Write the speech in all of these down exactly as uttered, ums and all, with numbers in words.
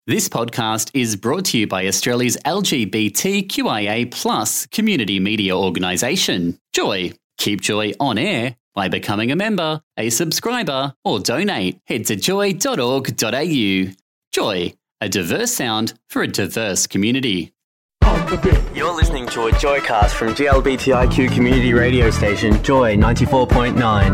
This podcast is brought to you by Australia's L G B T Q I A plus community media organisation, Joy. Keep Joy on air by becoming a member, a subscriber, or donate. Head to joy dot org dot a u. Joy, a diverse sound for a diverse community. You're listening to a Joycast from G L B T I Q community radio station, Joy ninety-four point nine.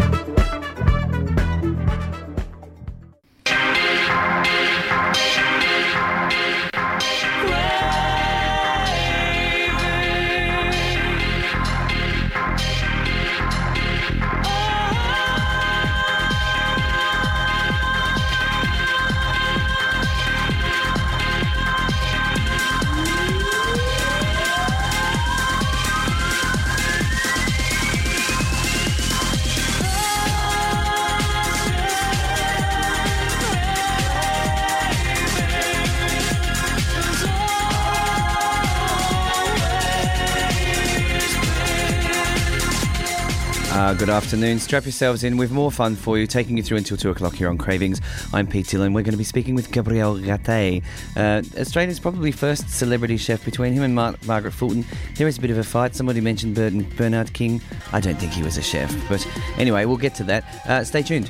Uh, good afternoon. Strap yourselves in with more fun for you, taking you through until two o'clock here on Cravings. I'm Pete Dillon. We're going to be speaking with Gabriel Gattei, uh, Australia's probably first celebrity chef. Between him and Mar- Margaret Fulton, there is a bit of a fight. Somebody mentioned Burton, Bernard King. I don't think he was a chef, but anyway, we'll get to that. Uh, stay tuned.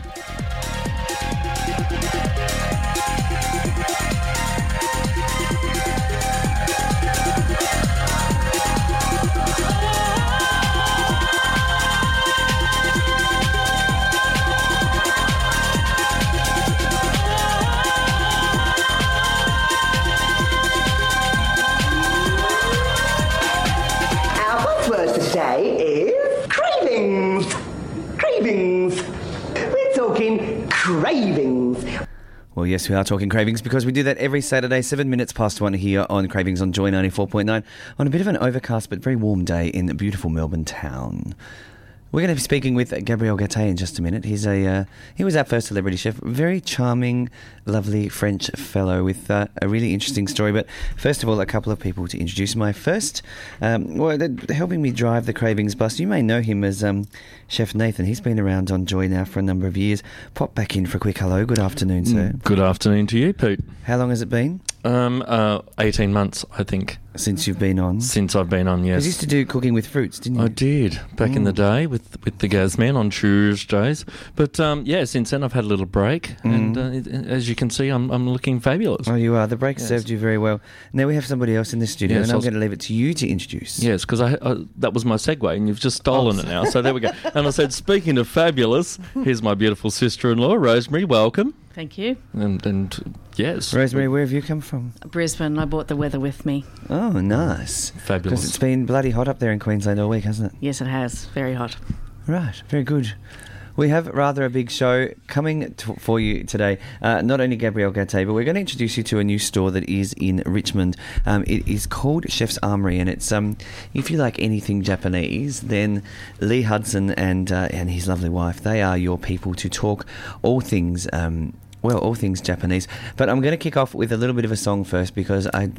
Cravings. Well, yes, we are talking cravings because we do that every Saturday, seven minutes past one here on Cravings on Joy ninety-four point nine on a bit of an overcast but very warm day in beautiful Melbourne town. We're going to be speaking with Gabriel Gattei in just a minute. He's a uh, he was our first celebrity chef, very charming, lovely French fellow with uh, a really interesting story. But first of all, a couple of people to introduce. My first, um, well, they're helping me drive the Cravings bus. You may know him as um, Chef Nathan. He's been around on Joy now for a number of years. Pop back in for a quick hello. Good afternoon, sir. Good afternoon to you, Pete. How long has it been? Um, uh, eighteen months, I think. Since you've been on? Since I've been on, yes. You used to do cooking with fruits, didn't you? I did, back mm. in the day with, with the Gazman on Tuesdays. But, um, yeah, since then I've had a little break. Mm. And uh, it, as you can see, I'm I'm looking fabulous. Oh, you are. The break yes. served you very well. Now we have somebody else in the studio, yes, and I'm was, going to leave it to you to introduce. Yes, because I, I, that was my segue, and you've just stolen oh, it now. So there we go. And I said, speaking of fabulous, here's my beautiful sister-in-law, Rosemary. Welcome. Thank you. And, and yes. Rosemary, where have you come from? Brisbane. I brought the weather with me. Oh, nice. Fabulous. Because it's been bloody hot up there in Queensland all week, hasn't it? Yes, it has. Very hot. Right. Very good. We have rather a big show coming to, for you today. Uh, not only Gabriel Gattei, but we're going to introduce you to a new store that is in Richmond. Um, it is called Chef's Armoury, and it's um, if you like anything Japanese, then Lee Hudson and uh, and his lovely wife, they are your people to talk all things. Um, well, all things Japanese. But I'm going to kick off with a little bit of a song first because I.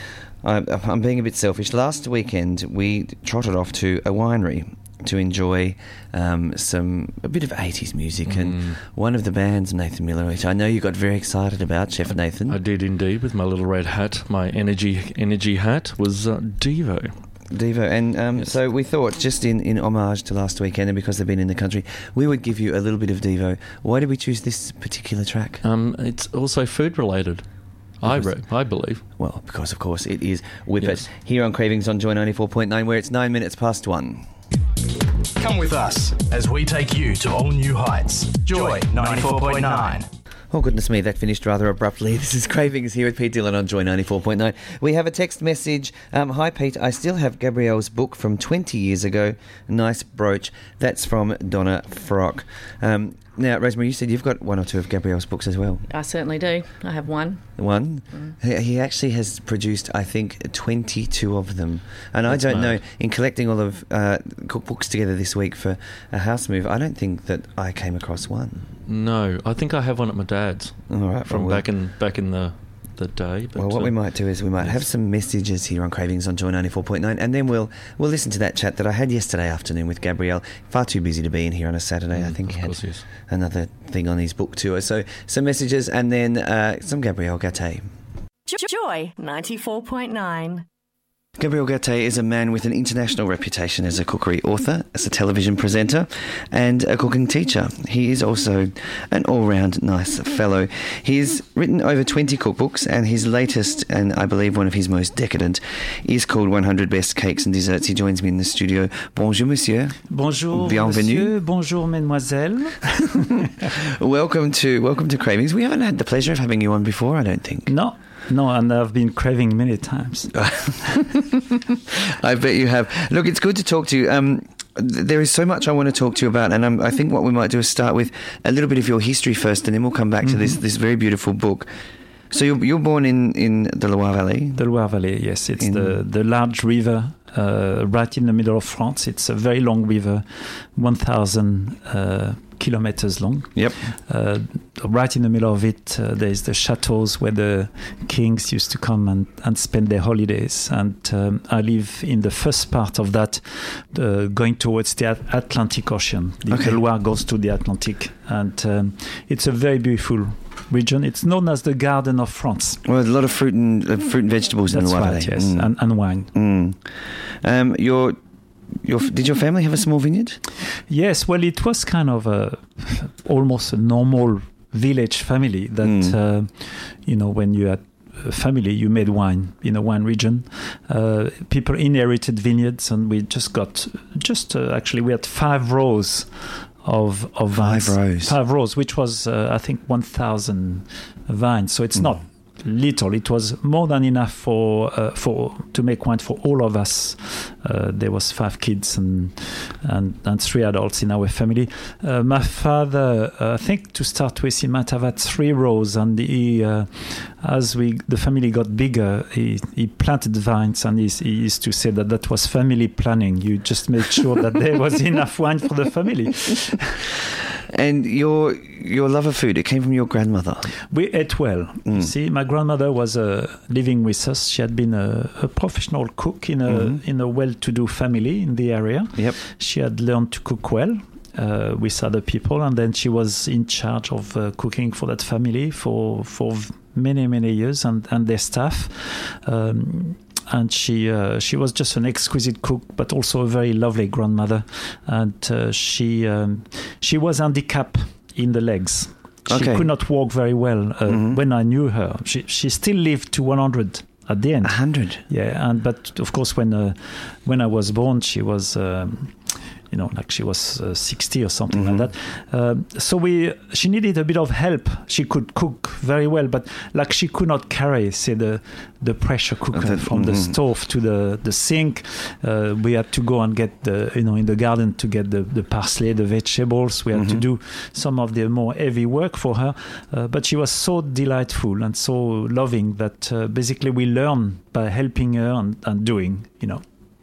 I I'm being a bit selfish. Last weekend we trotted off to a winery to enjoy um, some a bit of eighties music, mm. and one of the bands, Nathan Miller, which I know you got very excited about, Chef Nathan. I did indeed, with my little red hat, my energy energy hat, was uh, Devo. Devo, and um, yes. so we thought, just in, in homage to last weekend and because they've been in the country, we would give you a little bit of Devo. Why did we choose this particular track? Um, it's also food related. I, re- I believe. Well, because of course it is Whip yes. It here on Cravings on Joy ninety-four point nine, where it's nine minutes past one. Come with us as we take you to all new heights. Joy ninety-four point nine. Oh, goodness me, that finished rather abruptly. This is Cravings here with Pete Dillon on Joy ninety-four point nine. We have a text message. Um, Hi, Pete. I still have Gabrielle's book from twenty years ago. Nice brooch. That's from Donna Frock. Um, now, Rosemary, you said you've got one or two of Gabrielle's books as well. I certainly do. I have one. One? Mm. He, he actually has produced, I think, twenty-two of them. And That's I don't mad. know, in collecting all of uh, cookbooks together this week for a house move, I don't think that I came across one. No, I think I have one at my dad's. All right, from well, back in back in the the day. But, well, what uh, we might do is we might yes. have some messages here on Cravings on Joy ninety-four point nine, and then we'll we'll listen to that chat that I had yesterday afternoon with Gabriel. Far too busy to be in here on a Saturday. Mm, I think he had course, yes. another thing on his book tour. So some messages and then uh, some Gabriel Gattei. Joy ninety-four point nine. Gabriel Gaté is a man with an international reputation as a cookery author, as a television presenter, and a cooking teacher. He is also an all-round nice fellow. He's written over twenty cookbooks, and his latest, and I believe one of his most decadent, is called one hundred Best Cakes and Desserts. He joins me in the studio. Bonjour, monsieur. Bonjour, Bienvenue. monsieur. Bonjour, mademoiselle. welcome to welcome to Cravings. We haven't had the pleasure of having you on before, I don't think. No. No, and I've been craving many times. I bet you have. Look, it's good to talk to you. Um, th- there is so much I want to talk to you about, and um, I think what we might do is start with a little bit of your history first, and then we'll come back mm-hmm. to this this very beautiful book. So you're, you're born in, in the Loire Valley? The Loire Valley, yes. It's in the, the large river uh, right in the middle of France. It's a very long river, one thousand uh, kilometers long. Yep. Uh, right in the middle of it, uh, there's the chateaus where the kings used to come and, and spend their holidays. And um, I live in the first part of that, uh, going towards the Atlantic Ocean. The, okay. the Loire goes to the Atlantic. And um, it's a very beautiful region. It's known as the Garden of France. Well, a lot of fruit and uh, fruit and vegetables That's in the Loire right, Valley. yes, Mm. and, and wine. Mm. Um, your, your, did your family have a small vineyard? Yes, well, it was kind of a, almost a normal village family that, mm. uh, you know, when you had a family, you made wine in a wine region. Uh, people inherited vineyards, and we just got, just uh, actually, we had five rows of of five vines. rows. Five rows, which was, uh, I think, one thousand vines. So it's mm. not little. It was more than enough for uh, for to make wine for all of us. Uh, there was five kids and and, and three adults in our family. Uh, my father, uh, I think, to start with, he might have had three rows, and he, uh, as we the family got bigger, he, he planted vines, and he, he used to say that that was family planning. You just made sure that there was enough wine for the family. And your your love of food, it came from your grandmother. We ate well. Mm. You see, my grandmother was uh, living with us. She had been a, a professional cook in a mm-hmm. in a well-to-do family in the area. Yep. She had learned to cook well uh, with other people, and then she was in charge of uh, cooking for that family for for many many years, and and their staff. Um, And she uh, she was just an exquisite cook, but also a very lovely grandmother. And uh, she um, she was handicapped in the legs. She okay. could not walk very well. Uh, mm-hmm. When I knew her, she she still lived to one hundred at the end. A hundred. Yeah, and but of course when uh, when I was born, she was. Um, You know, like she was uh, sixty or something mm-hmm. like that. Um, so we, she needed a bit of help. She could cook very well, but like she could not carry, say, the the pressure cooker the, from mm-hmm. the stove to the the sink. Uh, we had to go and get the, you know, in the garden to get the, the parsley, the vegetables. We had mm-hmm. to do some of the more heavy work for her. Uh, but she was so delightful and so loving that uh, basically we learned by helping her and, and doing, you know.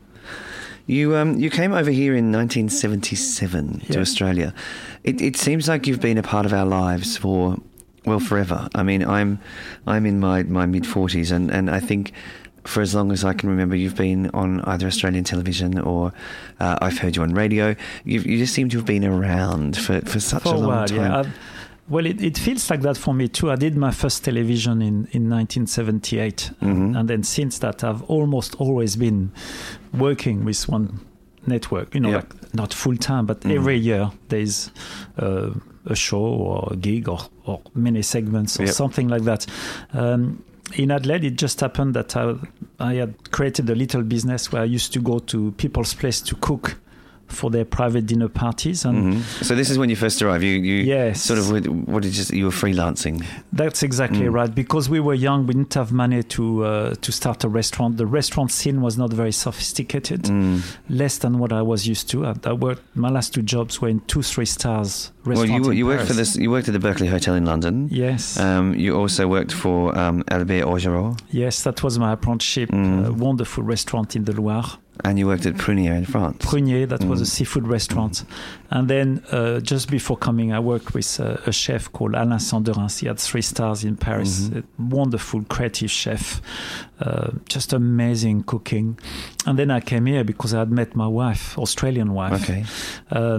You um you came over here in nineteen seventy-seven yeah. to Australia. It it seems like you've been a part of our lives for well forever. I mean, I'm I'm in my, my mid forties, and, and I think for as long as I can remember, you've been on either Australian television or uh, I've heard you on radio. You you just seem to have been around for, for such for a long while, time. Yeah. Well, it, it feels like that for me too. I did my first television in, in nineteen seventy-eight. Mm-hmm. And then since that, I've almost always been working with one network, you know, yep. like not full time, but mm-hmm. every year there's uh, a show or a gig or, or many segments or yep. something like that. Um, in Adelaide, it just happened that I, I had created a little business where I used to go to people's place to cook for their private dinner parties. And mm-hmm. So this is when you first arrived. You, you yes. sort of, what did you, you were freelancing. That's exactly mm. right. Because we were young, we didn't have money to uh, to start a restaurant. The restaurant scene was not very sophisticated, mm. less than what I was used to. I, I worked, my last two jobs were in two, three stars restaurants. Well, you, in you Paris. worked for this. You worked at the Berkeley Hotel in London. Yes. Um, you also worked for um, Albert Augereau. Yes, that was my apprenticeship. Mm. A wonderful restaurant in the Loire. And you worked at Prunier in France. Prunier, that mm. was a seafood restaurant. Mm. And then uh, just before coming, I worked with uh, a chef called Alain Sanderins. He had three stars in Paris. Mm-hmm. A wonderful, creative chef. Uh, just amazing cooking. And then I came here because I had met my wife, Australian wife. Okay. Um,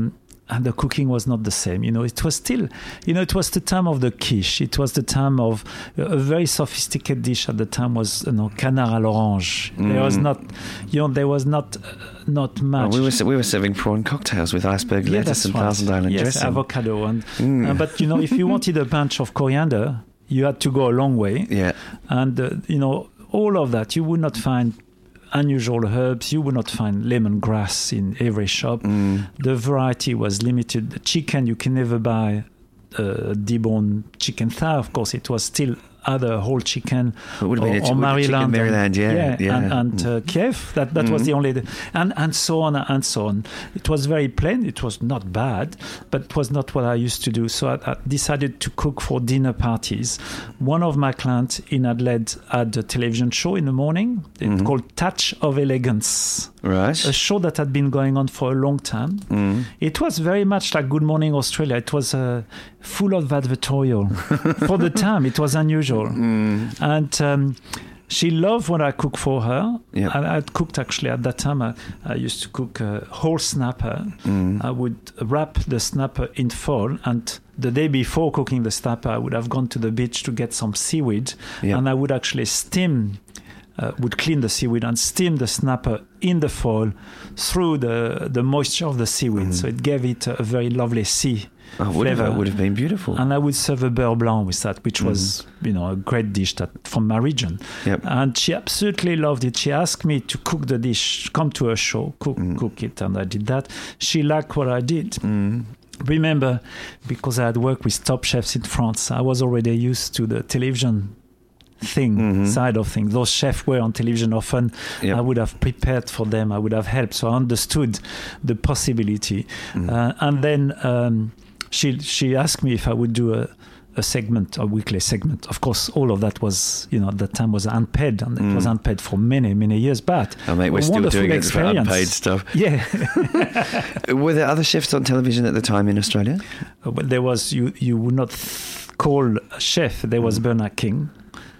and the cooking was not the same. You know, it was still, you know, it was the time of the quiche. It was the time of a very sophisticated dish at the time was, you know, canard à l'orange. Mm. There was not, you know, there was not uh, not much. Oh, we were we were serving prawn cocktails with iceberg yeah, lettuce and right. Thousand Island yes, dressing. avocado. And mm. uh, but you know, if you wanted a bunch of coriander, you had to go a long way. Yeah, and uh, you know, all of that you would not find. Unusual herbs, you would not find lemongrass in every shop. Mm. The variety was limited. The chicken, you can never buy a deboned chicken thigh. Of course, it was still either whole chicken it would have or, been a, or Maryland, Maryland, yeah, yeah, yeah. and, and mm. uh, Kiev. That that mm. was the only, and and so on and so on. It was very plain. It was not bad, but it was not what I used to do. So I, I decided to cook for dinner parties. One of my clients in Adelaide had a television show in the morning. It's mm-hmm. called Touch of Elegance. Right. A show that had been going on for a long time. Mm. It was very much like Good Morning Australia. It was uh, full of advertorial. For the time, it was unusual. Mm. And um, she loved when I cooked for her. Yep. And I'd cooked actually at that time. I, I used to cook a whole snapper. Mm. I would wrap the snapper in foil, and the day before cooking the snapper, I would have gone to the beach to get some seaweed, yep. and I would actually steam. Uh, would clean the seaweed and steam the snapper in the foil through the, the moisture of the seaweed. Mm. So it gave it a, a very lovely sea oh, would flavor. Have, would have been beautiful. And I would serve a beurre blanc with that, which mm. was, you know, a great dish that from my region. Yep. And she absolutely loved it. She asked me to cook the dish, come to her show, cook, mm. cook it, and I did that. She liked what I did. Mm. Remember, because I had worked with top chefs in France, I was already used to the television thing mm-hmm. side of things. Those chefs were on television often. Yep. I would have prepared for them. I would have helped. So I understood the possibility. Mm. Uh, and then um, she she asked me if I would do a, a segment, a weekly segment. Of course, all of that was, you know, at that time was unpaid, and mm. it was unpaid for many, many years. But oh, mate, we're still doing it for unpaid stuff. Yeah. Were there other chefs on television at the time in Australia? Uh, well, there was, you, you would not th- call a chef. There was mm. Bernard King.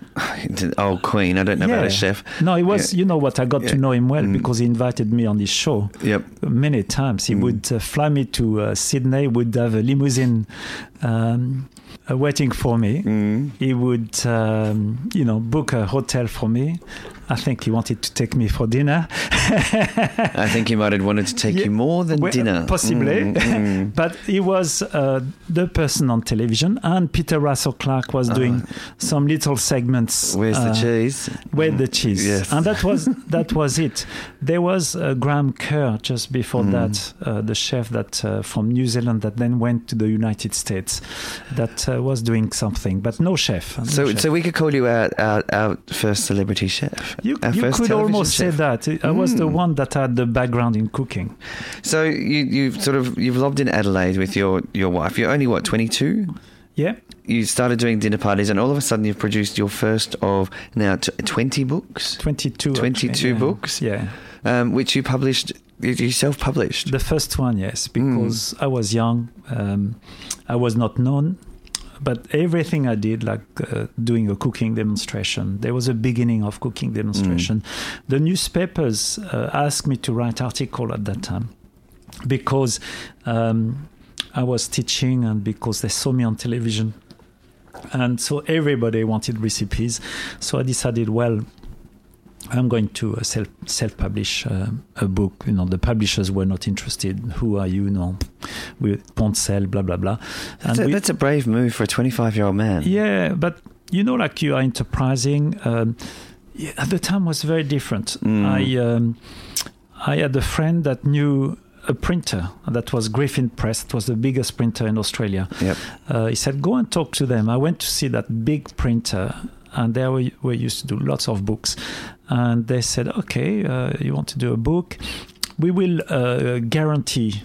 Oh, Queen, I don't know yeah. about a chef. No, it was, yeah. you know what, I got yeah. to know him well mm. because he invited me on his show yep. many times. He mm. would uh, fly me to uh, Sydney, would have a limousine um, uh, waiting for me. Mm. He would, um, you know, book a hotel for me. I think he wanted to take me for dinner. I think he might have wanted to take yeah, you more than well, dinner. Possibly. Mm, mm. But he was uh, the person on television, and Peter Russell Clark was doing uh, some little segments. Where's uh, the cheese? Where's the cheese? Yes. And that was that was it. There was uh, Graham Kerr just before mm. that, uh, the chef that uh, from New Zealand that then went to the United States, that uh, was doing something, but no chef. No so, chef. so we could call you our, our, our first celebrity chef. You, our you first could almost chef. say that. I was mm. the one that had the background in cooking. So you you've sort of you've lobbed in Adelaide with your, your wife. You're only what, twenty-two? Yeah. You started doing dinner parties, and all of a sudden you've produced your first of now t- twenty books. Twenty-two. Twenty-two actually, yeah. books. Yeah. Um, which you published. You self-published. The first one, yes, because mm. I was young. Um, I was not known. But everything I did, like uh, doing a cooking demonstration, there was a beginning of cooking demonstration. Mm. The newspapers uh, asked me to write article at that time because um, I was teaching and because they saw me on television. And so everybody wanted recipes. So I decided, well, I'm going to uh, self self publish uh, a book. You know, the publishers were not interested. Who are you? You know, we won't sell. Blah blah blah. That's, a, we, that's a brave move for a twenty-five year old man. Yeah, but you know, like you are enterprising. Um, yeah, at the time was very different. Mm. I um, I had a friend that knew a printer that was Griffin Press. It was the biggest printer in Australia. Yep. Uh, he said, "Go and talk to them." I went to see that big printer. And there we, we used to do lots of books. And they said, okay, uh, you want to do a book? We will uh, guarantee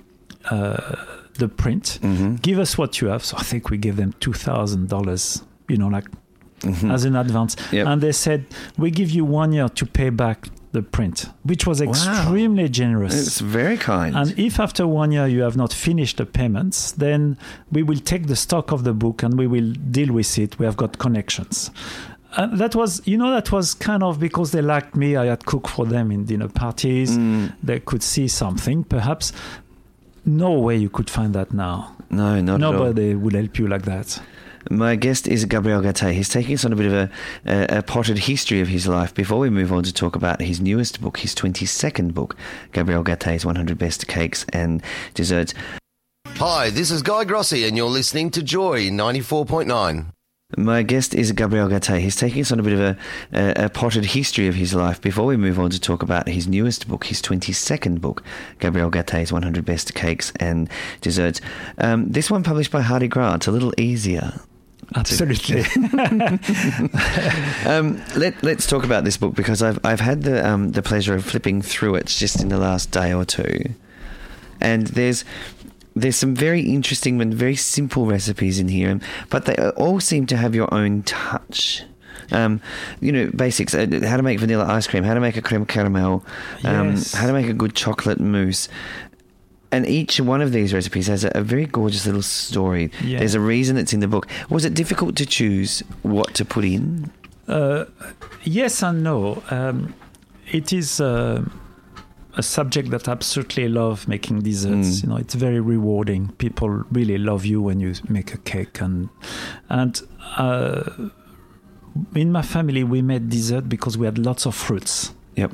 uh, the print. Mm-hmm. Give us what you have. So I think we gave them two thousand dollars, you know, like mm-hmm. as an advance. Yep. And they said, we give you one year to pay back the print, which was extremely wow. generous. It's very kind. And if after one year you have not finished the payments, then we will take the stock of the book and we will deal with it. We have got connections. And that was, you know, that was kind of because they liked me. I had cooked for them in dinner parties. Mm. They could see something, perhaps. no way you could find that now. No, not Nobody at all. would help you like that. My guest is Gabriel Gaté. He's taking us on a bit of a, a, a potted history of his life before we move on to talk about his newest book, his twenty-second book, Gabriel Gaté's one hundred Best Cakes and Desserts. Hi, this is Guy Grossi, and you're listening to Joy ninety-four point nine. My guest is Gabriel Gaté. He's taking us on a bit of a, a, a potted history of his life before we move on to talk about his newest book, his twenty-second book, Gabriel Gaté's one hundred Best Cakes and Desserts. Um, this one published by Hardy Grant, a little easier. Absolutely. um, let, let's talk about this book, because I've I've had the um, the pleasure of flipping through it just in the last day or two, and there's there's some very interesting and very simple recipes in here, but they all seem to have your own touch. Um, you know, basics: uh, how to make vanilla ice cream, how to make a creme caramel, um, yes. how to make a good chocolate mousse. And each one of these recipes has a, a very gorgeous little story. Yeah. There's a reason it's in the book. Was it difficult to choose what to put in? Uh, yes and no. Um, it is uh, a subject that I absolutely love, making desserts. Mm. You know, it's very rewarding. People really love you when you make a cake, and and uh, in my family we made dessert because we had lots of fruits. Yep.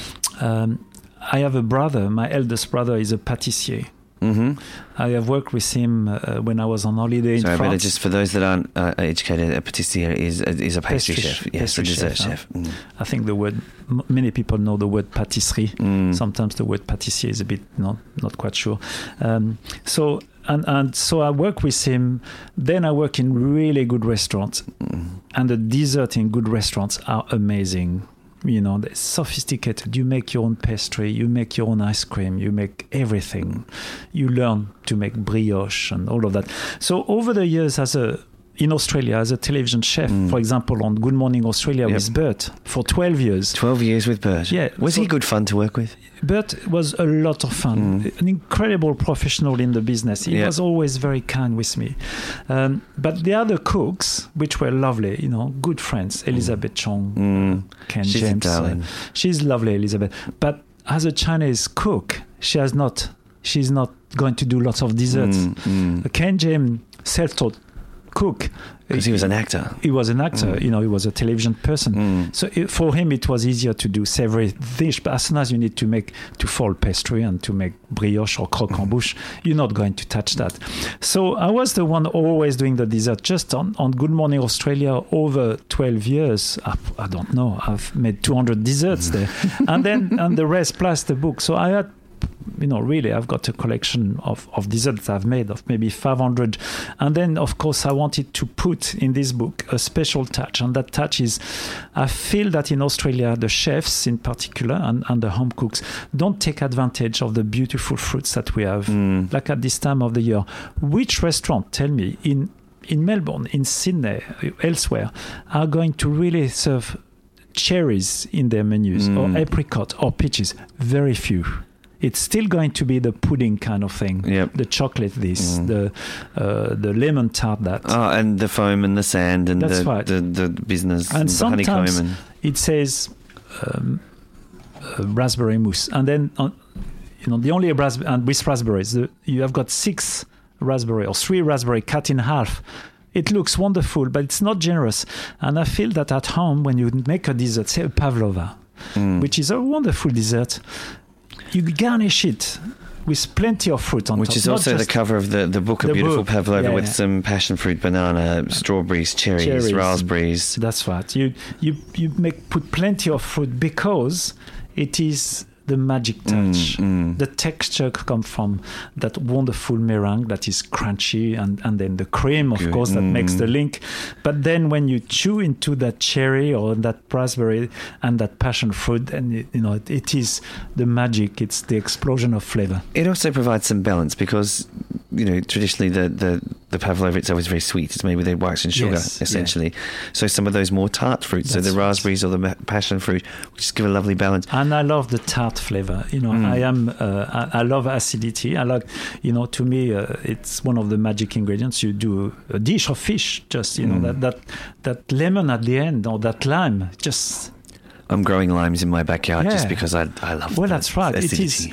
Um, I have a brother. My eldest brother is a pâtissier. Mm-hmm. I have worked with him uh, when I was on holiday in Sorry, France. but just for those that aren't uh, educated, a pâtissier is is a pastry, Pastry chef. ch- Yes, pastry a dessert chef, chef. Mm. I think the word, m- many people know the word pâtisserie. Mm. Sometimes the word pâtissier is a bit not not quite sure. Um, so and and so I work with him. Then I work in really good restaurants, Mm. and the dessert in good restaurants are amazing. You know, they're sophisticated. You make your own pastry, you make your own ice cream, you make everything. You learn to make brioche and all of that. So over the years, as a in Australia, as a television chef, Mm. for example, on Good Morning Australia Yep. with Bert for twelve years. Twelve years with Bert. Yeah. Was so he good fun to work with? Bert was a lot of fun, Mm. an incredible professional in the business. He Yeah. was always very kind with me. Um, but the other cooks, which were lovely, you know, good friends, Elizabeth Chong, Mm. uh, Ken She's a James. darling. She's lovely, Elizabeth. But as a Chinese cook, she has not. She's not going to do lots of desserts. Mm, mm. Ken James, self-taught cook. Because he was an actor. He was an actor, Mm. you know, he was a television person. Mm. So it, for him, it was easier to do savory dish. But as soon as you need to make, to fold pastry and to make brioche or croque en bouche, you're not going to touch that. So I was the one always doing the dessert. Just on, on Good Morning Australia, over twelve years, I, I don't know, I've made two hundred desserts there. And then, and the rest plus the book. So I had, you know, really, I've got a collection of, of desserts I've made of maybe five hundred. And then, of course, I wanted to put in this book a special touch. And that touch is, I feel that in Australia, the chefs in particular and, and the home cooks don't take advantage of the beautiful fruits that we have, Mm. like at this time of the year. Which restaurant, tell me, in, in Melbourne, in Sydney, elsewhere, are going to really serve cherries in their menus, Mm. or apricot, or peaches? Very few. It's still going to be the pudding kind of thing, Yep. the chocolate this, Mm. the uh, the lemon tart that. Oh, and the foam and the sand and That's the, right. the, the business And the honeycomb. sometimes And, it says um, uh, raspberry mousse, and then uh, you know the only raspberry, and with raspberries, the, you have got six raspberry or three raspberry cut in half. It looks wonderful, but it's not generous. And I feel that at home, when you make a dessert, say a pavlova, mm. which is a wonderful dessert, you garnish it with plenty of fruit on Which top. is not also the just cover of the, the book, A the Beautiful book. Pavlova, Yeah, with yeah. some passion fruit, banana, strawberries, cherries, Cherries. raspberries. That's right. You you you make put plenty of fruit because it is the magic touch. Mm, mm. The texture comes from that wonderful meringue that is crunchy, and, and then the cream, of Good. course, that makes Mm. the link. But then when you chew into that cherry or that raspberry and that passion fruit, and it, you know it, it is the magic. It's the explosion of flavor. It also provides some balance because, you know, traditionally the, the, the pavlova itself is very sweet. It's made with wax and sugar, Yes, essentially. So some of those more tart fruits, so That's the right. raspberries or the ma- passion fruit, which just give a lovely balance. And I love the tart flavor. You know, Mm. I am. Uh, I, I love acidity. I like. You know, to me, uh, it's one of the magic ingredients. You do a dish of fish, just you know Mm. that that that lemon at the end or that lime, just. I'm growing limes in my backyard just Yeah. because I I love Well, the that's right. It acidity. is.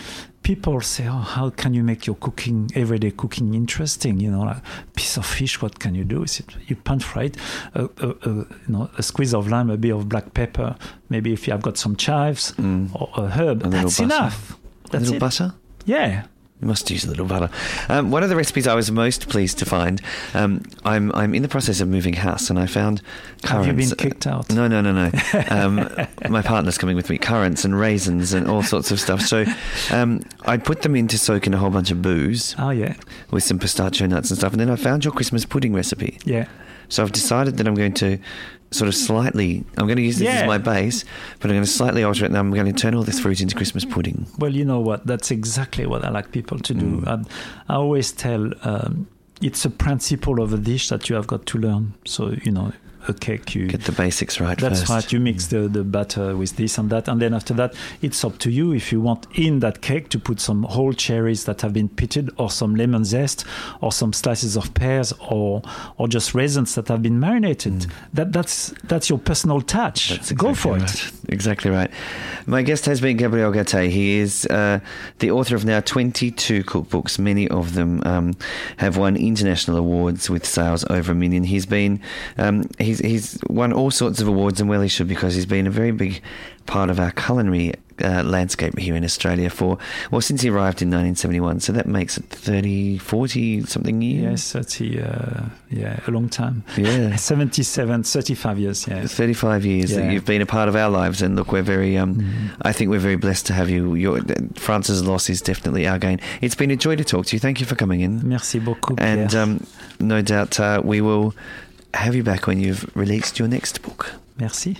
people say, "Oh, how can you make your cooking, everyday cooking, interesting? You know, like a piece of fish. What can you do? Is it you pan fry it? A, a, a, you know, a squeeze of lime, a bit of black pepper. Maybe if you have got some chives Mm. or a herb, A little that's butter. enough. A That's little it. butter? Yeah." You must use a little butter. Um, one of the recipes I was most pleased to find, um, I'm I'm in the process of moving house, and I found currants. Have you been kicked out? No, no, no, no. Um, my partner's coming with me. Currants and raisins and all sorts of stuff. So um, I put them in to soak in a whole bunch of booze Oh yeah, with some pistachio nuts and stuff. And then I found your Christmas pudding recipe. yeah. So I've decided that I'm going to sort of slightly, I'm going to use this Yeah. as my base, but I'm going to slightly alter it, and I'm going to turn all this fruit into Christmas pudding. Well, you know what? That's exactly what I like people to do. Mm. And I always tell um, it's a principle of a dish that you have got to learn. So, you know, a cake, you Get the basics right that's first. right. You mix the, the batter with this and that, and then after that, it's up to you if you want in that cake to put some whole cherries that have been pitted, or some lemon zest, or some slices of pears, or or just raisins that have been marinated. Mm. That that's that's your personal touch. That's Go exactly for right. it. Exactly right. My guest has been Gabriel Gattei. He is uh, the author of now twenty-two cookbooks. Many of them um, have won international awards with sales over a million. He's been um, he's he's won all sorts of awards, and well he should, because he's been a very big part of our culinary uh, landscape here in Australia for, well, since he arrived in nineteen seventy-one. So that makes it thirty, forty something years. Yes, thirty. Uh, yeah, a long time. Yeah. seventy-seven, thirty-five years. Yeah. thirty-five years Yeah. that you've been a part of our lives, and look, we're very um Mhm. I think we're very blessed to have you. Your France's loss is definitely our gain. It's been a joy to talk to you. Thank you for coming in, Merci beaucoup. and Pierre. um, no doubt uh, we will have you back when you've released your next book. Merci.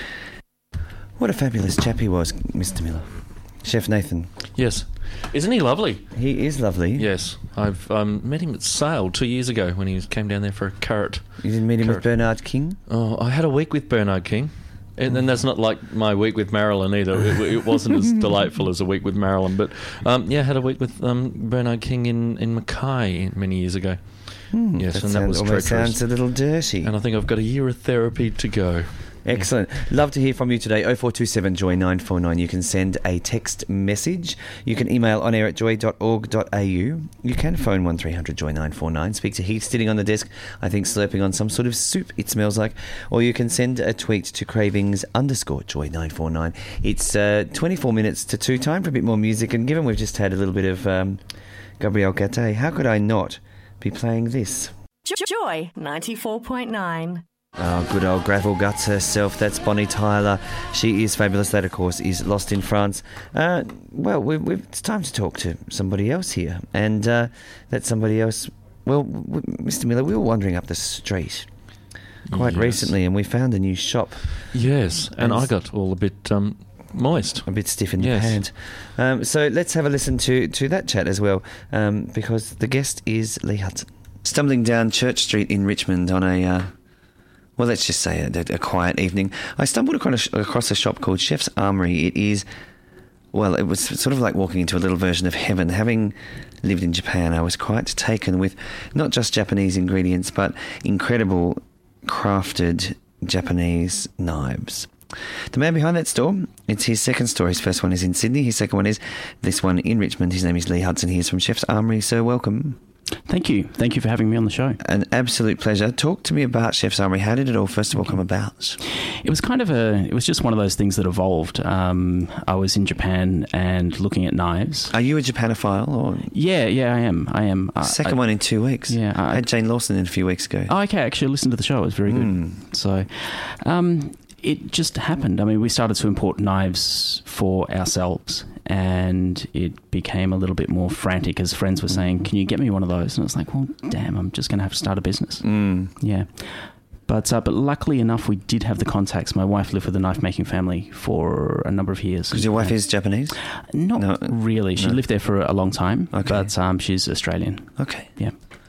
What a fabulous chap he was, Mister Miller. Chef Nathan. Yes. Isn't he lovely? He is lovely. Yes. I've um, met him at Sale two years ago when he was, came down there for a carrot. You didn't meet him with Carrot. Bernard King? Oh, I had a week with Bernard King. And, and that's not like my week with Marilyn either. It, it wasn't as delightful as a week with Marilyn. But um, yeah, I had a week with um, Bernard King in, in Mackay many years ago. Hmm, Yes, that and that sounds- was almost treacherous. sounds a little dirty. And I think I've got a year of therapy to go. Excellent. Love to hear from you today. oh four two seven joy nine four nine. You can send a text message. You can email on air at joy dot org dot a u. You can phone one three hundred joy nine four nine. Speak to Heath sitting on the desk, I think slurping on some sort of soup, it smells like. Or you can send a tweet to cravings underscore joy nine four nine. It's uh, twenty-four minutes to two. Time for a bit more music. And given we've just had a little bit of um, Gabriel Gattei, how could I not be playing this? Joy ninety-four point nine. Oh, good old Gravel Guts herself. That's Bonnie Tyler. She is fabulous. That, of course, is Lost in France. Uh, well, we we it's time to talk to somebody else here. And uh, that somebody else... Well, w- Mister Miller, we were wandering up the street quite Yes. recently, and we found a new shop. Yes, and, And- I got all a bit um, moist. A bit stiff in the Yes. pant. Um, so let's have a listen to, to that chat as well, um, because the guest is Lee Hudson. Stumbling down Church Street in Richmond on a... Uh, Well, let's just say a, a quiet evening. I stumbled across a, across a shop called Chef's Armory. It is, well, it was sort of like walking into a little version of heaven. Having lived in Japan, I was quite taken with not just Japanese ingredients, but incredible crafted Japanese knives. The man behind that store, it's his second store. His first one is in Sydney. His second one is this one in Richmond. His name is Lee Hudson. He is from Chef's Armory. Sir, welcome. Thank you. Thank you for having me on the show. An absolute pleasure. Talk to me about Chef's Armory. How did it all, first of all, come about? It was kind of a, it was just one of those things that evolved. Um, I was in Japan and looking at knives. Are you a Japanophile? Or Yeah, yeah, I am. I am. I- second I, one in two weeks. Yeah, I I- had Jane Lawson in a few weeks ago. Oh, okay, actually, I listened to the show. It was very good. Mm. So, um, it just happened. I mean, we started to import knives for ourselves, and it became a little bit more frantic as friends were saying, "Can you get me one of those?" And I was like, "Well, damn, I'm just going to have to start a business." Mm. Yeah. But uh, but luckily enough, we did have the contacts. My wife lived with a knife-making family for a number of years. Because your wife is Japanese? Not No, really. She no. lived there for a long time, Okay. but um, she's Australian. Okay. Yeah.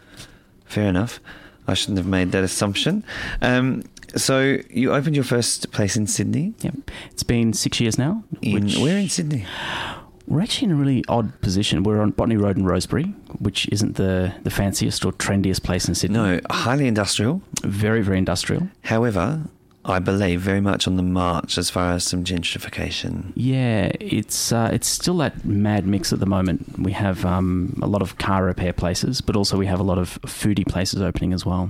Fair enough. I shouldn't have made that assumption. Um, so you opened your first place in Sydney? Yep. It's been six years now. In, which where in Sydney? We're actually in a really odd position. We're on Botany Road in Rosebery, which isn't the, the fanciest or trendiest place in Sydney. No, highly industrial. Very, very industrial. However, I believe, very much on the march as far as some gentrification. Yeah, it's uh, it's still that mad mix at the moment. We have um, a lot of car repair places, but also we have a lot of foodie places opening as well.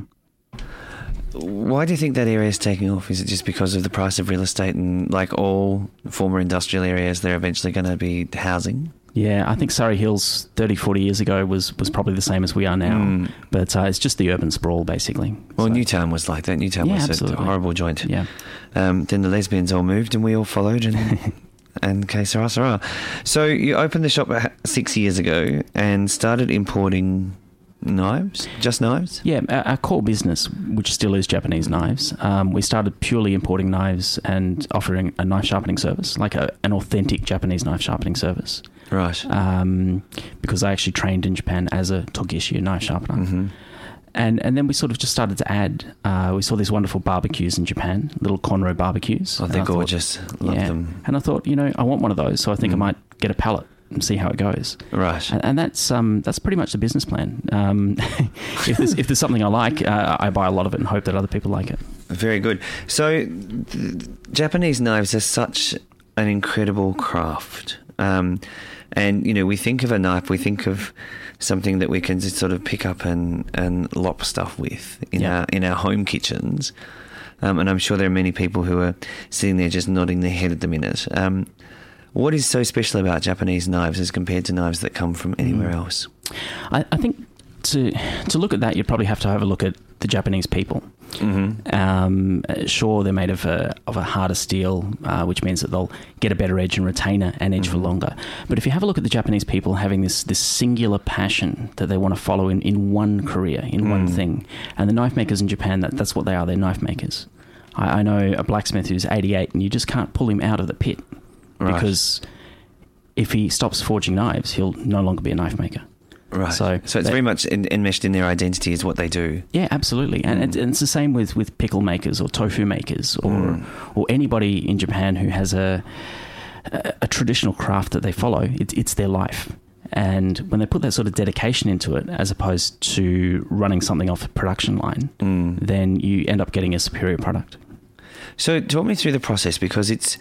Why do you think that area is taking off? Is it just because of the price of real estate, and like all former industrial areas, they're eventually going to be housing? Yeah, I think Surrey Hills thirty, forty years ago was, was probably the same as we are now. Mm. But uh, it's just the urban sprawl, basically. Well, so. Newtown was like that. Newtown yeah, was absolutely. a horrible joint. Yeah. Um, then the lesbians all moved and we all followed and... and que sera, sera. So you opened the shop six years ago and started importing knives? Just knives? Yeah, our, our core business, which still is Japanese knives, um, we started purely importing knives and offering a knife sharpening service, like a, an authentic Japanese knife sharpening service. Right. Um, because I actually trained in Japan as a togishi, a knife sharpener. Mm-hmm. And and then we sort of just started to add. Uh, we saw these wonderful barbecues in Japan, little Conroe barbecues. Oh, they're thought, gorgeous. Love yeah. them. And I thought, you know, I want one of those, so I think mm. I might get a pallet and see how it goes. Right. And, and that's um that's pretty much the business plan. Um, if there's if there's something I like, uh, I buy a lot of it and hope that other people like it. Very good. So, th- Japanese knives are such an incredible craft. Um, and, you know, we think of a knife, we think of something that we can just sort of pick up and, and lop stuff with in yeah. our in our home kitchens. Um, and I'm sure there are many people who are sitting there just nodding their head at the minute. Um, what is so special about Japanese knives as compared to knives that come from anywhere mm. else? I, I think to to look at that, you'd probably have to have a look at the Japanese people. Mm-hmm. Um, sure, they're made of a of a harder steel, uh, which means that they'll get a better edge and retain a, an edge mm-hmm. for longer. But if you have a look at the Japanese people having this this singular passion that they want to follow in, in one career, in mm. one thing, and the knife makers in Japan, that, that's what they are. They're knife makers. I, I know a blacksmith who's eighty-eight, and you just can't pull him out of the pit right. because if he stops forging knives, he'll no longer be a knife maker. Right. So, so it's they, very much en- enmeshed in their identity is what they do. Yeah, absolutely. And, mm. and, and it's the same with, with pickle makers or tofu makers or mm. or anybody in Japan who has a a, a traditional craft that they follow. It, it's their life. And when they put that sort of dedication into it, as opposed to running something off a production line, mm. then you end up getting a superior product. So talk me through the process, because it's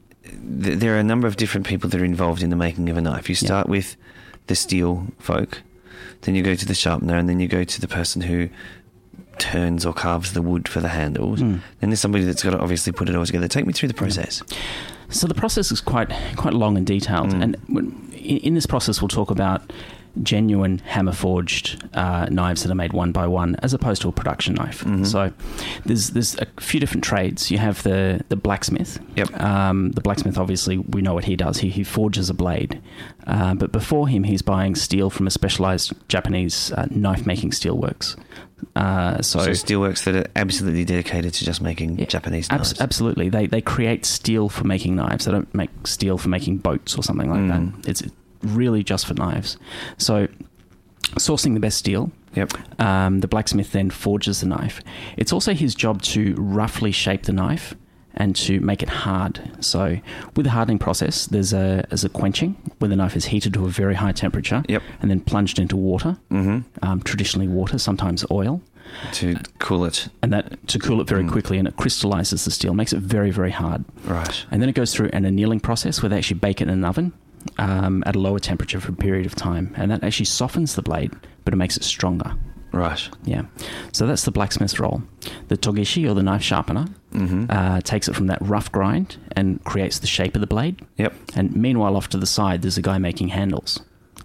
th- there are a number of different people that are involved in the making of a knife. You start yeah. with the steel folk, then you go to the sharpener, and then you go to the person who turns or carves the wood for the handles. Mm. Then there's somebody that's got to obviously put it all together. Take me through the process. So the process is quite quite long and detailed, mm. and in, in this process we'll talk about genuine hammer forged uh, knives that are made one by one, as opposed to a production knife. Mm-hmm. So there's there's a few different trades. You have the the blacksmith. Yep. Um, the blacksmith, obviously, we know what he does. He he forges a blade, uh, but before him, he's buying steel from a specialized Japanese uh, knife making steelworks. Uh, so, so steelworks that are absolutely dedicated to just making yeah, Japanese knives. Abs- absolutely, they they create steel for making knives. They don't make steel for making boats or something like mm. that. It's really just for knives. So sourcing the best steel. Yep. Um, the blacksmith then forges the knife. It's also his job to roughly shape the knife and to make it hard. So with the hardening process, there's a there's a quenching where the knife is heated to a very high temperature yep. and then plunged into water, mm-hmm. um, traditionally water, sometimes oil. To cool it. And that to cool it very mm. quickly, and it crystallizes the steel, makes it very, very hard. Right. And then it goes through an annealing process where they actually bake it in an oven um, at a lower temperature for a period of time. And that actually softens the blade, but it makes it stronger. Right. Yeah. So that's the blacksmith's role. The togishi, or the knife sharpener, mm-hmm. uh, takes it from that rough grind and creates the shape of the blade. Yep. And meanwhile, off to the side, there's a guy making handles.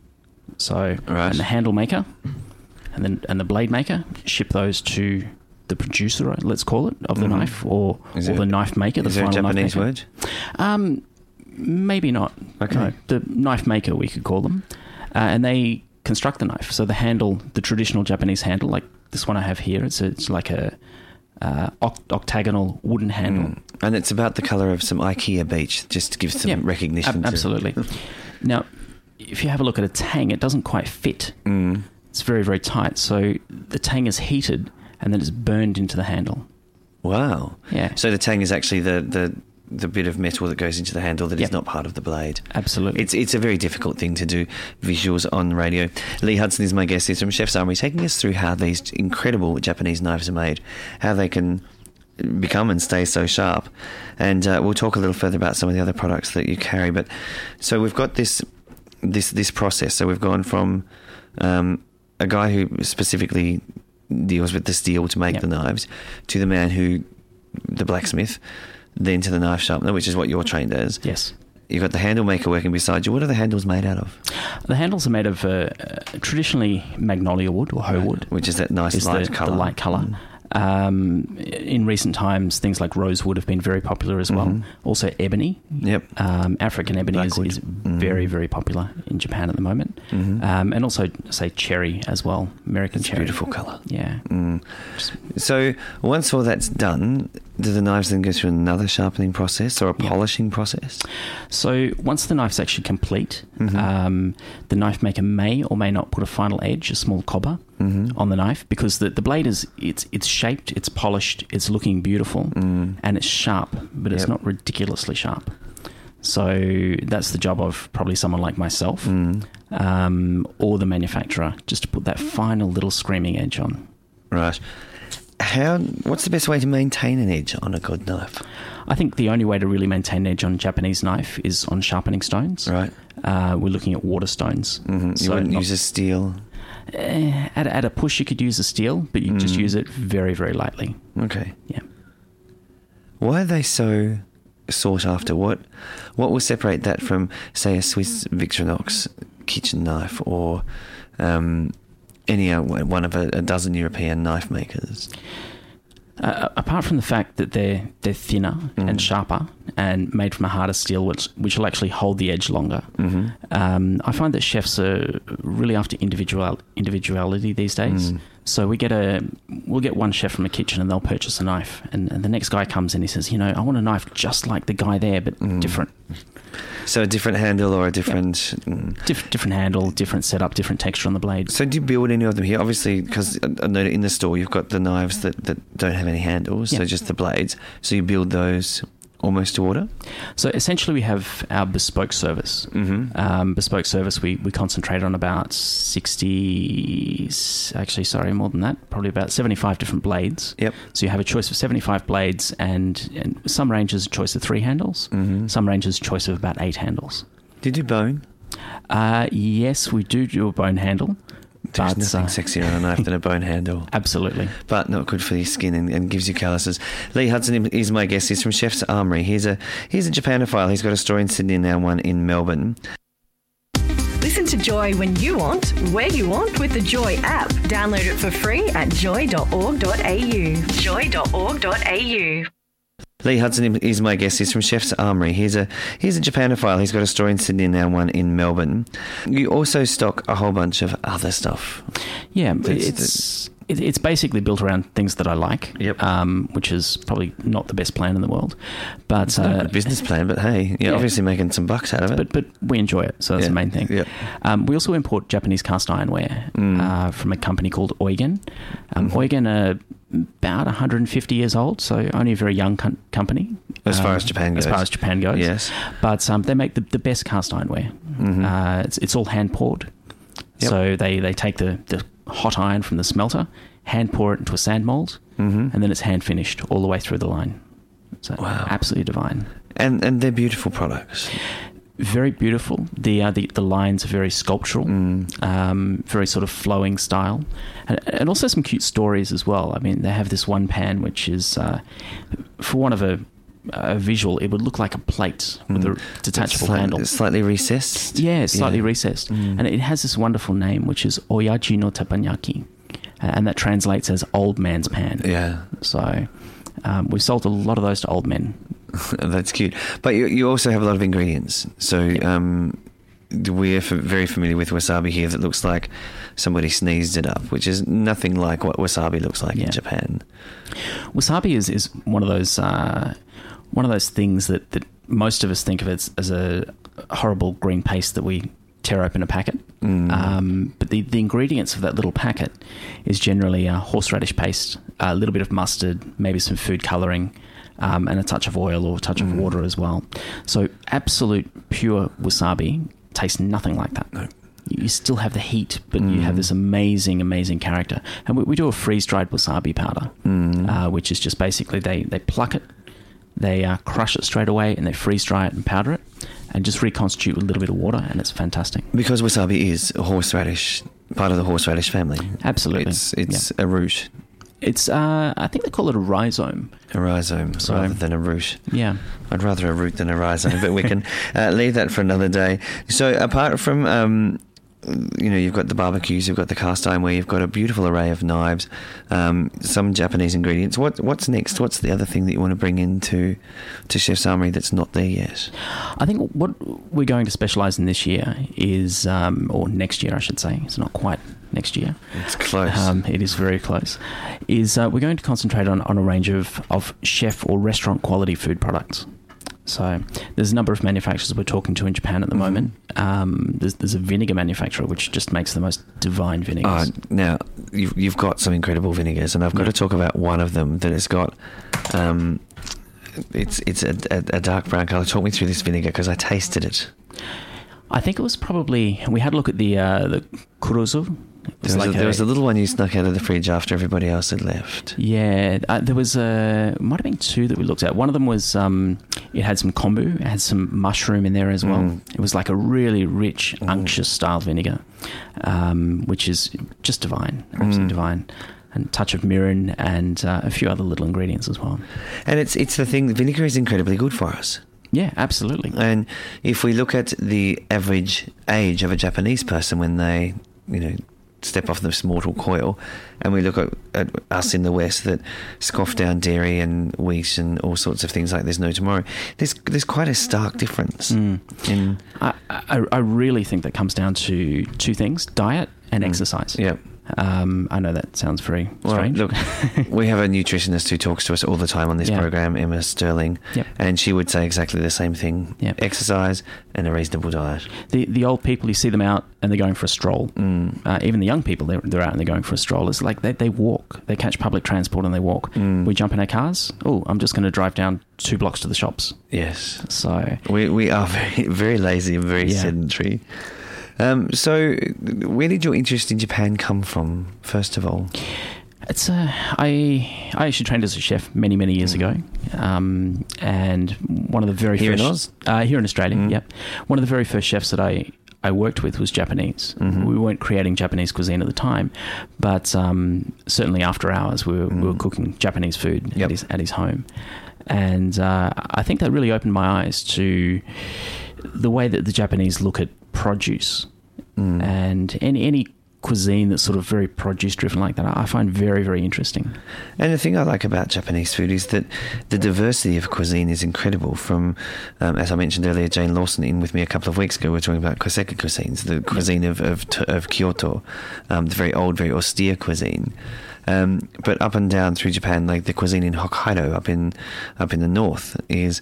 So, right. and the handle maker and then and the blade maker ship those to the producer, let's call it, of the mm-hmm. knife, or is or it, the knife maker. The is there final a Japanese knife word? Um, maybe not. Okay. No, the knife maker, we could call them, uh, and they construct the knife. So the handle, the traditional Japanese handle, like this one I have here, it's a, it's like a uh, oct- octagonal wooden handle, mm. and it's about the colour of some IKEA beach, just to give some yeah, recognition. Ab- absolutely. Now, if you have a look at a tang, it doesn't quite fit. Mm. It's very, very tight. So the tang is heated and then it's burned into the handle. Wow. Yeah. So the tang is actually the, the, the bit of metal that goes into the handle that yep. is not part of the blade. Absolutely. It's it's a very difficult thing to do visuals on radio. Lee Hudson is my guest. He's from Chef's Armory, taking us through how these incredible Japanese knives are made, how they can become and stay so sharp. And uh, we'll talk a little further about some of the other products that you carry. But so we've got this this this process. So we've gone from um, a guy who specifically deals with the steel to make yep. the knives, to the man who, the blacksmith, then to the knife sharpener, which is what you're trained as. Yes. You've got the handle maker working beside you. What are the handles made out of? The handles are made of uh, traditionally magnolia wood or hoe Right, wood, which is that nice is light the, colour. The light colour. Mm. Um, in recent times, things like rosewood have been very popular as well. Mhm. Also, ebony. Yep. Um, African ebony is, Blackwood. is Mm. very, very popular in Japan at the moment. Mhm. Um, and also, say, cherry as well. American It's a cherry. beautiful colour. Yeah. Mm. So once all that's done, do the knives then go through another sharpening process or a Yep. polishing process? So once the knife's actually complete, Mhm. um, the knife maker may or may not put a final edge, a small cobber, Mhm. on the knife, because the, the blade is it's it's shaped, it's polished, it's looking beautiful, Mm. and it's sharp, but it's Yep. not ridiculously sharp. So that's the job of probably someone like myself, Mm. um, or the manufacturer, just to put that final little screaming edge on. Right. How? What's the best way to maintain an edge on a good knife? I think the only way to really maintain an edge on a Japanese knife is on sharpening stones. Right. Uh, we're looking at water stones. Mm-hmm. You So wouldn't not- use a steel. Eh, at, at a push, you could use a steel, but you just Mm. use it very, very lightly. Okay. Yeah. Why are they so sought after? What what will separate that from, say, a Swiss Victorinox kitchen knife or um, any uh, one of a, a dozen European knife makers? Uh, apart from the fact that they're they're thinner Mm. and sharper and made from a harder steel, which which will actually hold the edge longer, Mm-hmm. um, I find that chefs are really after individual individuality these days. Mm. So we get a we'll get one chef from a kitchen and they'll purchase a knife, and, and the next guy comes in, he says, you know, I want a knife just like the guy there, but Mm. different. So a different handle or a different... Mm. Dif- different handle, different setup, different texture on the blade. So do you build any of them here? Obviously, because I know in the store you've got the knives that, that don't have any handles, so Yeah. just the blades. So you build those almost to order? So essentially, we have our bespoke service. Mm-hmm. Um, bespoke service, we, we concentrate on about sixty, actually, sorry, more than that, probably about seventy-five different blades. Yep. So you have a choice of seventy-five blades, and, and some ranges a choice of three handles, Mm-hmm. some ranges a choice of about eight handles. Do you do bone? Uh, yes, we do do a bone handle. There's But, nothing uh, sexier on a knife than a bone handle. Absolutely. But not good for your skin and, and gives you calluses. Lee Hudson is my guest. He's from Chef's Armoury. He's a he's a Japanophile. He's got a store in Sydney and now one in Melbourne. Listen to Joy when you want, where you want with the Joy app. Download it for free at joy dot org dot a u. joy dot org dot a u. Lee Hudson is my guest. He's from Chef's Armoury. He's a he's a Japanophile. He's got a store in Sydney and now one in Melbourne. You also stock a whole bunch of other stuff. Yeah, That's- it's it, it's basically built around things that I like. Yep. Um, which is probably not the best plan in the world, but It's not uh, a business plan, but hey, you're yeah. obviously making some bucks out of it. but but we enjoy it, so that's Yeah, the main thing. yep. Um, we also import Japanese cast ironware Mm. uh, from a company called Eugen. Um, Mhm. Eugen are about one hundred fifty years old, so only a very young com- company. As far Um, as Japan As goes. far as Japan goes. Yes. But um, they make the, the best cast ironware. Mhm. Uh, it's, it's all hand poured. Yep. So they, they take the, the hot iron from the smelter, hand pour it into a sand mold, Mhm. and then it's hand finished all the way through the line. So Wow. absolutely divine. And and they're beautiful products. Very beautiful. The uh, the, the lines are very sculptural, Mm. um, very sort of flowing style, and, and also some cute stories as well. I mean, they have this one pan which is, uh, for one of a, a visual, it would look like a plate with Mm. a detachable Slight- handle. Slightly recessed. Yeah, it's slightly Yeah. recessed, Mm. and it has this wonderful name which is Oyaji no Teppanyaki, and that translates as old man's pan. Yeah. So um, we've sold a lot of those to old men. That's cute. But you, you also have a lot of ingredients. So um, we're f- very familiar with wasabi here that looks like somebody sneezed it up, which is nothing like what wasabi looks like Yeah. in Japan. Wasabi is, is one of those uh, one of those things that, that most of us think of as, as a horrible green paste that we tear open a packet. Mm. Um, but the, the ingredients of that little packet is generally a horseradish paste, a little bit of mustard, maybe some food colouring, um, and a touch of oil or a touch of water as well. So absolute pure wasabi tastes nothing like that. No. you still have the heat, but mm. you have this amazing, amazing character. And we, we do a freeze-dried wasabi powder, mm. uh, which is just basically they, they pluck it, they uh, crush it straight away, and they freeze-dry it and powder it, and just reconstitute with a little bit of water, and it's fantastic. Because wasabi is a horseradish, part of the horseradish family. Absolutely. It's, it's yeah. a root. It's, uh, I think they call it a rhizome. A rhizome, so, rather than a root. Yeah. I'd rather a root than a rhizome, but we can uh, leave that for another day. So apart from, um, you know, you've got the barbecues, you've got the cast iron ware, you've got a beautiful array of knives, um, some Japanese ingredients. What What's next? What's the other thing that you want to bring into to Chef's Armoury that's not there yet? I think what we're going to specialise in this year is, um, or next year I should say, it's not quite next year. It's close. Um, it is very close. Is uh, we're going to concentrate on, on a range of, of chef or restaurant quality food products. So there's a number of manufacturers we're talking to in Japan at the mm-hmm. moment. Um, there's, there's a vinegar manufacturer which just makes the most divine vinegars. Uh, now, you've, you've got some incredible vinegars, and I've got yeah. to talk about one of them that has got... Um, it's it's a, a, a dark brown colour. Talk me through this vinegar, because I tasted it. I think it was probably... We had a look at the uh, the kurozu. There was, like a, there was a little one you snuck out of the fridge after everybody else had left. Yeah, uh, there was a... Might have been two that we looked at. One of them was... Um, it had some kombu. It had some mushroom in there as well. Mm. It was like a really rich, mm. unctuous style vinegar, um, which is just divine. Absolutely mm. divine. And a touch of mirin and uh, a few other little ingredients as well. And it's it's the thing... Vinegar is incredibly good for us. Yeah, absolutely. And if we look at the average age of a Japanese person when they, you know... step off this mortal coil, and we look at, at us in the West that scoff down dairy and wheat and all sorts of things like there's no tomorrow. There's there's quite a stark difference. Mm. In I, I I really think that comes down to two things: diet and mm. exercise. Yeah. Um, I know that sounds very strange. Well, look, we have a nutritionist who talks to us all the time on this yeah. program, Emma Sterling, yep. and she would say exactly the same thing: yep. exercise and a reasonable diet. The the old people, you see them out and they're going for a stroll. Mm. Uh, even the young people, they're, they're out and they're going for a stroll. It's like they, they walk, they catch public transport and they walk. Mm. We jump in our cars. Oh, I'm just going to drive down two blocks to the shops. Yes. So we we are very very lazy and very yeah. sedentary. Um, so, where did your interest in Japan come from, first of all? It's uh, I I actually trained as a chef many many years mm. ago, um, and one of the very here first in Oz? Uh, here in Australia, mm. yep. One of the very first chefs that I, I worked with was Japanese. Mm-hmm. We weren't creating Japanese cuisine at the time, but um, certainly after hours we were, mm. we were cooking Japanese food yep. at his at his home, and uh, I think that really opened my eyes to the way that the Japanese look at produce. Mm. And any any cuisine that's sort of very produce driven like that, I find very, very interesting. And the thing I like about Japanese food is that the diversity of cuisine is incredible. From, um, as I mentioned earlier, Jane Lawson in with me a couple of weeks ago, we were talking about Koseka cuisines, the cuisine of, of, of Kyoto, um, the very old, very austere cuisine. Um, but up and down through Japan, like the cuisine in Hokkaido, up in up in the north, is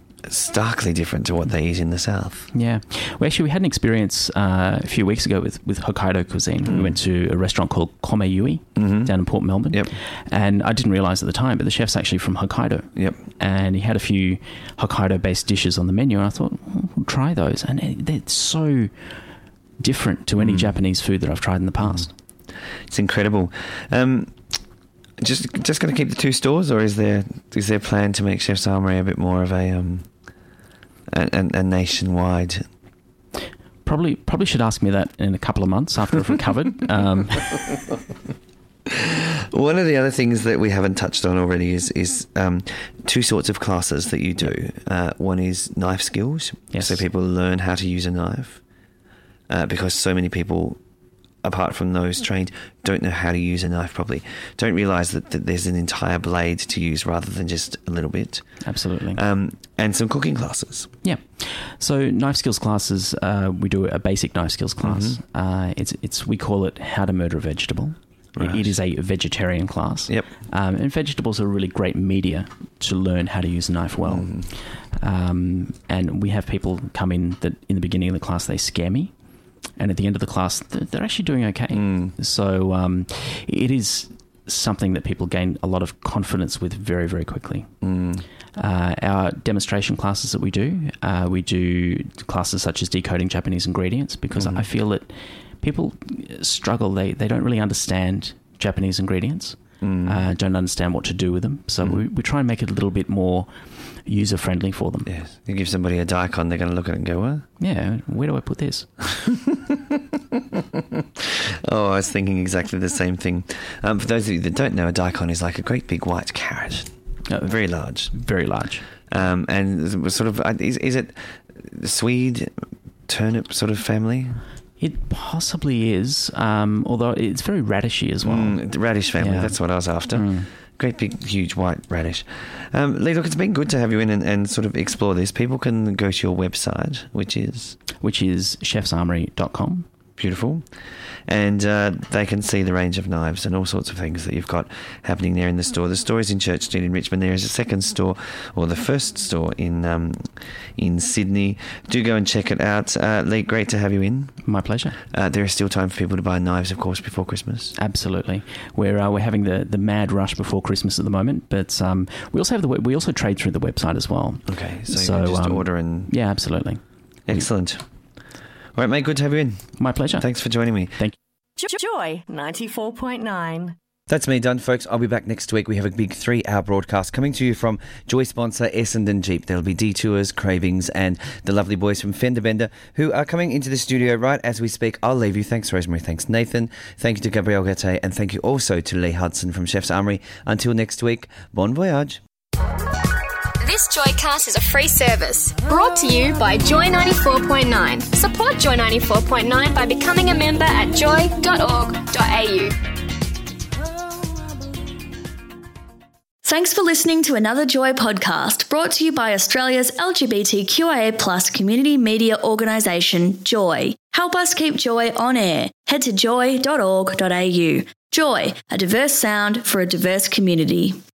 starkly different to what they eat in the south. Yeah. Well, actually, we had an experience uh, a few weeks ago with, with Hokkaido cuisine. Mm. We went to a restaurant called Komeyui mm-hmm. down in Port Melbourne. Yep. And I didn't realise at the time, but the chef's actually from Hokkaido. Yep. And he had a few Hokkaido-based dishes on the menu, and I thought, oh, we'll try those. And they're so different to any mm. Japanese food that I've tried in the past. It's incredible. Um, just just going to keep the two stores, or is there is there a plan to make Chef's Armoury a bit more of a... Um, A, a, a nationwide. Probably, probably should ask me that in a couple of months after I've recovered. Um. One of the other things that we haven't touched on already is is um, two sorts of classes that you do. Uh, one is knife skills, yes. so people learn how to use a knife, uh, because so many people, apart from those trained, don't know how to use a knife properly, don't realise that, that there's an entire blade to use rather than just a little bit. Absolutely. Um, and some cooking classes. Yeah. So knife skills classes, uh, we do a basic knife skills class. Mm-hmm. Uh, it's it's we call it How to Murder a Vegetable. Right. It is a vegetarian class. Yep. Um, and vegetables are really great media to learn how to use a knife well. Mm. Um, and we have people come in that in the beginning of the class they scare me. And at the end of the class, they're actually doing okay. Mm. So um, it is something that people gain a lot of confidence with very, very quickly. Mm. Uh, our demonstration classes that we do, uh, we do classes such as decoding Japanese ingredients, because Mm. I feel that people struggle. They, they don't really understand Japanese ingredients, Mm. uh, don't understand what to do with them. So Mm. we, we try and make it a little bit more user-friendly for them. Yes. You give somebody a daikon, they're going to look at it and go, what? Yeah, where do I put this? Oh, I was thinking exactly the same thing. Um, for those of you that don't know, a daikon is like a great big white carrot. Uh, Very large. Very large. Um, and it was sort of, uh, is, is it Swede turnip sort of family? It possibly is, um, although it's very radishy as well. Mm, the radish family, Yeah. that's what I was after. Mm. Great big, huge white radish. Um, Lee, look, it's been good to have you in and, and sort of explore this. People can go to your website, which is? Which is chefs armory dot com. Beautiful. And uh, they can see the range of knives and all sorts of things that you've got happening there in the store. The store is in Church Street in Richmond. There is a second store, or the first store in um, in Sydney. Do go and check it out. Uh, Lee, great to have you in. My pleasure. Uh, there is still time for people to buy knives, of course, before Christmas. Absolutely. We're uh, we're having the, the mad rush before Christmas at the moment, but um, we also have the we also trade through the website as well. Okay, so, so you can just um, order and yeah, absolutely. Excellent. All right, mate, good to have you in. My pleasure. Thanks for joining me. Thank you. Joy ninety-four point nine. That's me done, folks. I'll be back next week. We have a big three-hour broadcast coming to you from Joy sponsor Essendon Jeep. There'll be Detours, Cravings, and the lovely boys from Fender Bender who are coming into the studio right as we speak. I'll leave you. Thanks, Rosemary. Thanks, Nathan. Thank you to Gabrielle Gatte, and thank you also to Lee Hudson from Chef's Armory. Until next week, bon voyage. This Joycast is a free service brought to you by Joy ninety-four point nine. Support Joy ninety-four point nine by becoming a member at joy dot org dot a u. Thanks for listening to another Joy podcast brought to you by Australia's L G B T Q I A plus community media organisation, Joy. Help us keep Joy on air. Head to joy dot org dot a u. Joy, a diverse sound for a diverse community.